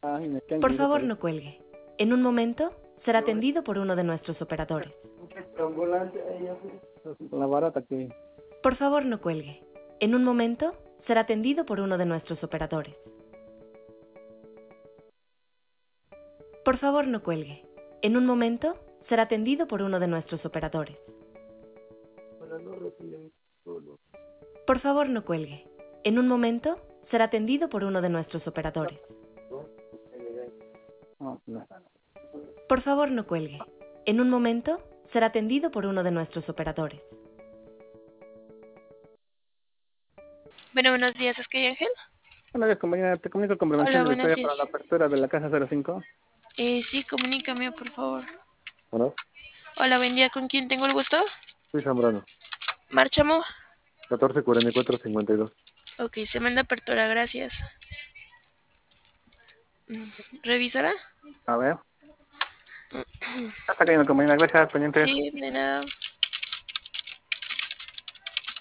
Por favor, no cuelgue. En un momento será atendido por uno de nuestros operadores. La barata que... Por favor, no cuelgue. En un momento será atendido por uno de nuestros operadores. Por favor, no cuelgue. En un momento será atendido por uno de nuestros operadores. Por favor, no cuelgue. En un momento será atendido por uno de nuestros operadores. No, no. Por favor, no cuelgue. En un momento será atendido por uno de nuestros operadores. Bueno, buenos días, ¿es que hay Ángel? Buenos días, compañera. Te comunico con Hola, prevención de buenos Victoria días. para la apertura de la casa 05. Sí, comunícame, por favor. Hola, Hola, buen día, ¿con quién tengo el gusto? soy Zambrano. Márchamo. 144452. Ok, se manda apertura, gracias. ¿Revisará? A ver. Hasta cayendo, compañera. Gracias, pendiente. Sí, de nada.